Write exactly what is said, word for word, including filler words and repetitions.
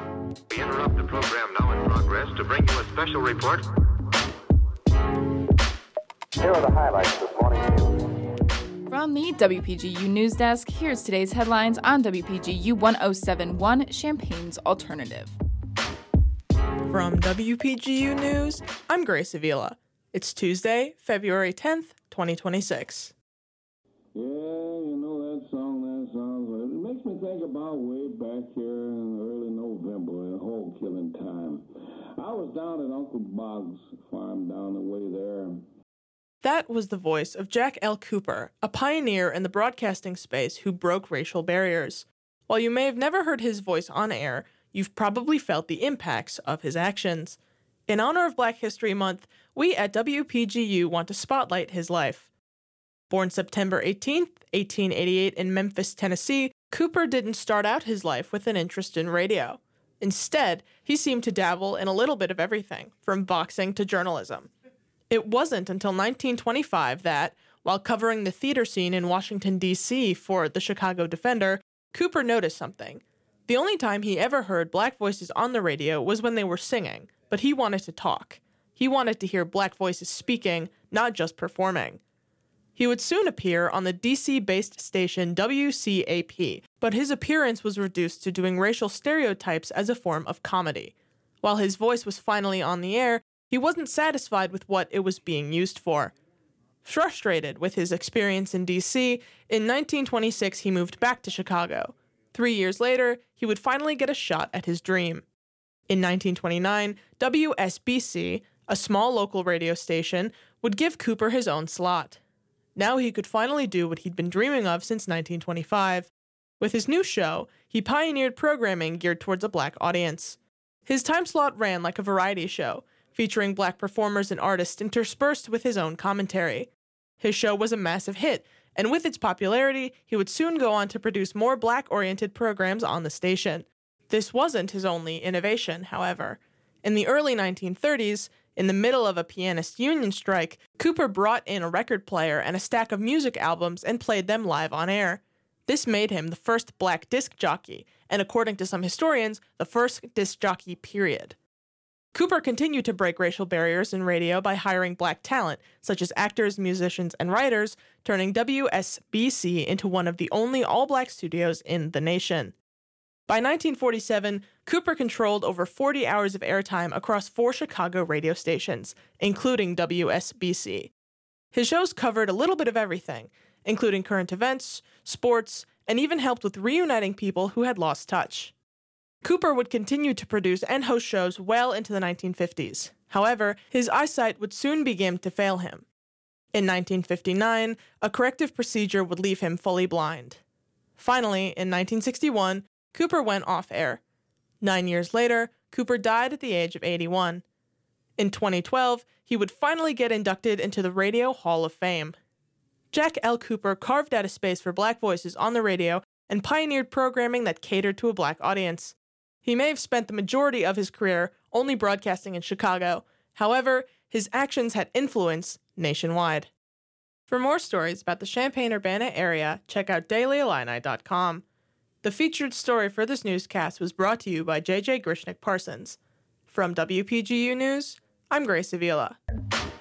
We interrupt the program now in progress to bring you a special report. Here are the highlights this morning news. From the W P G U News Desk, here's today's headlines on W P G U one oh seven point one, Champaign's Alternative. From W P G U News, I'm Grace Avila. It's Tuesday, February tenth, twenty twenty-six. Yeah, you know that song, that song. It makes me think about way back here in early November, in whole killing time. I was down at Uncle Boggs' farm down the way there. That was the voice of Jack L. Cooper, a pioneer in the broadcasting space who broke racial barriers. While you may have never heard his voice on air, you've probably felt the impacts of his actions. In honor of Black History Month, we at W P G U want to spotlight his life. Born September eighteenth, eighteen eighty-eight in Memphis, Tennessee, Cooper didn't start out his life with an interest in radio. Instead, he seemed to dabble in a little bit of everything, from boxing to journalism. It wasn't until nineteen twenty-five that, while covering the theater scene in Washington, D C for the Chicago Defender, Cooper noticed something. The only time he ever heard black voices on the radio was when they were singing, but he wanted to talk. He wanted to hear black voices speaking, not just performing. He would soon appear on the D C-based station W C A P, but his appearance was reduced to doing racial stereotypes as a form of comedy. While his voice was finally on the air, he wasn't satisfied with what it was being used for. Frustrated with his experience in D C, in nineteen twenty-six he moved back to Chicago. Three years later, he would finally get a shot at his dream. In nineteen twenty-nine, W S B C, a small local radio station, would give Cooper his own slot. Now he could finally do what he'd been dreaming of since nineteen twenty-five. With his new show, he pioneered programming geared towards a black audience. His time slot ran like a variety show, featuring black performers and artists interspersed with his own commentary. His show was a massive hit, and with its popularity, he would soon go on to produce more black-oriented programs on the station. This wasn't his only innovation, however. In the early nineteen thirties, in the middle of a pianist union strike, Cooper brought in a record player and a stack of music albums and played them live on air. This made him the first black disc jockey, and according to some historians, the first disc jockey period. Cooper continued to break racial barriers in radio by hiring black talent, such as actors, musicians, and writers, turning W S B C into one of the only all-black studios in the nation. By nineteen forty-seven, Cooper controlled over forty hours of airtime across four Chicago radio stations, including W S B C. His shows covered a little bit of everything, including current events, sports, and even helped with reuniting people who had lost touch. Cooper would continue to produce and host shows well into the nineteen fifties. However, his eyesight would soon begin to fail him. In nineteen fifty-nine, a corrective procedure would leave him fully blind. Finally, in nineteen sixty-one, Cooper went off-air. Nine years later, Cooper died at the age of eighty-one. In twenty twelve, he would finally get inducted into the Radio Hall of Fame. Jack L. Cooper carved out a space for black voices on the radio and pioneered programming that catered to a black audience. He may have spent the majority of his career only broadcasting in Chicago. However, his actions had influence nationwide. For more stories about the Champaign-Urbana area, check out daily illini dot com. The featured story for this newscast was brought to you by J J Grishnick Parsons. From W P G U News, I'm Grace Avila.